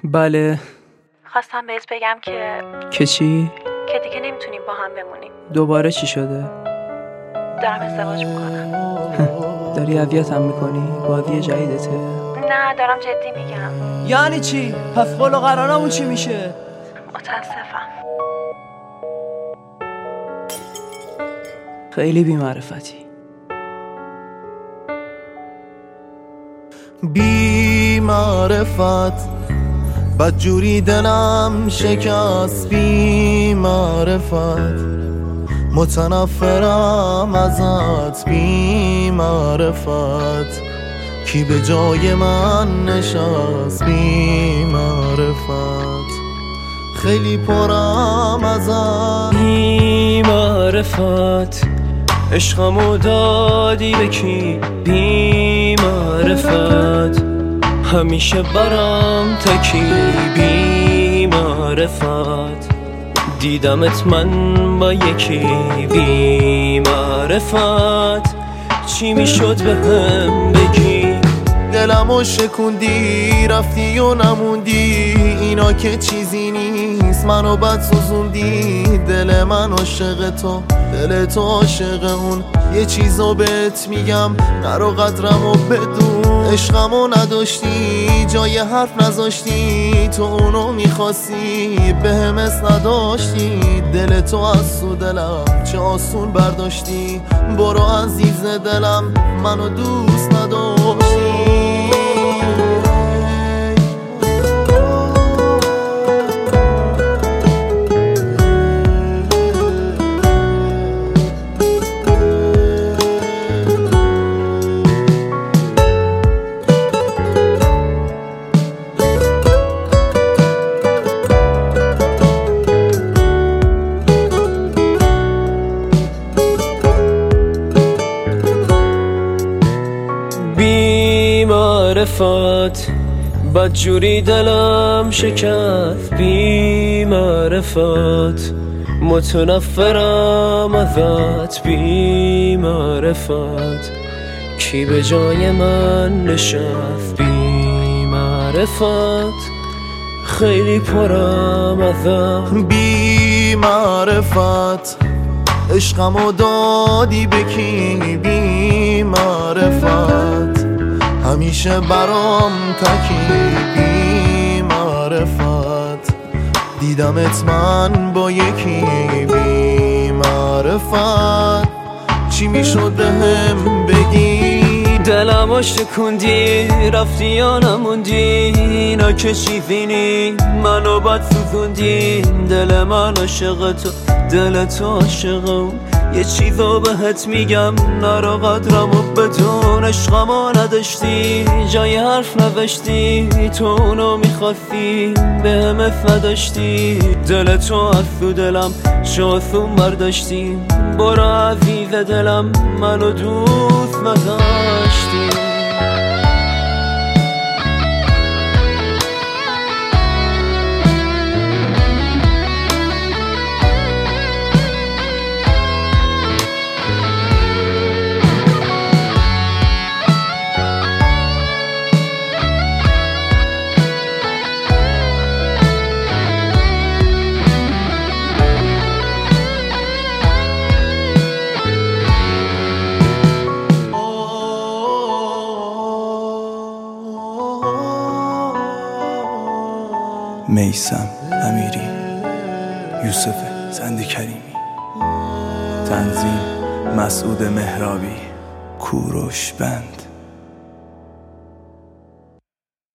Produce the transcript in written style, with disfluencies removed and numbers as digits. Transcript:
بله. خواستم بهت بگم که چی؟ که دیگه نمیتونیم با هم بمونیم. دوباره چی شده؟ دارم ازدواج میکنم. داری اذیتم میکنی؟ بازی جدیدته؟ نه دارم جدی میگم. یعنی چی؟ پس قول و قرارمون چی میشه؟ متاسفم. خیلی بی‌معرفتی. بی‌معرفت بدجوری دلم شکست، بی‌معرفت متنفرم ازت، بی‌معرفت کی به جای من نشست، بی‌معرفت خیلی پرم ازت، بی‌معرفت عشقمو دادی به کی، بی‌معرفت همیشه برام تکی، بی‌معرفت دیدمت من با یکی، بی‌معرفت چی میشد به هم بگی؟ دلمو شکوندی رفتی و نموندی، اینا که چیزی نیست منو بد سوزوندی. دل من عاشق تو، دل تو عاشق اون، یه چیزو بهت میگم نرو قدرمو بدون. عشقمو نداشتی جای حرف نذاشتی، تو اونو میخواستی بهم اسم نداشتی. دل تو از تو دلم چه آسون برداشتی، برو عزیز دلم منو دوست نداشتی. بی‌معرفت بدجوری دلم شکست، بی‌معرفت متنفرم ازت، بی‌معرفت کی به جای من نشست، بی‌معرفت خیلی پرم ازت، بی‌معرفت عشقمو دادی به کی، بی‌معرفت همیشه برام تکی، بی‌معرفت دیدمت من با یکی، بی‌معرفت چی میشد بهم بگی؟ دلمو شکوندی رفتی یا نموندی، اینا که چیزی نی منو بد سوزوندی. دل من عاشق تو، دل تو عاشق اون، یه چیزو بهت میگم نرو قدرمو بدون. عشقمو نداشتی جای حرف نوشتی، تو اونو میخواستی بهم اسم نداشتی. دل تو از تو دلم چه آسون برداشتی، برو عزیز دلم منو دوست نداشتی. میثم امیری، یوسف زنده کریمی، تنظیم مسعود مهرابی، کوروش بند.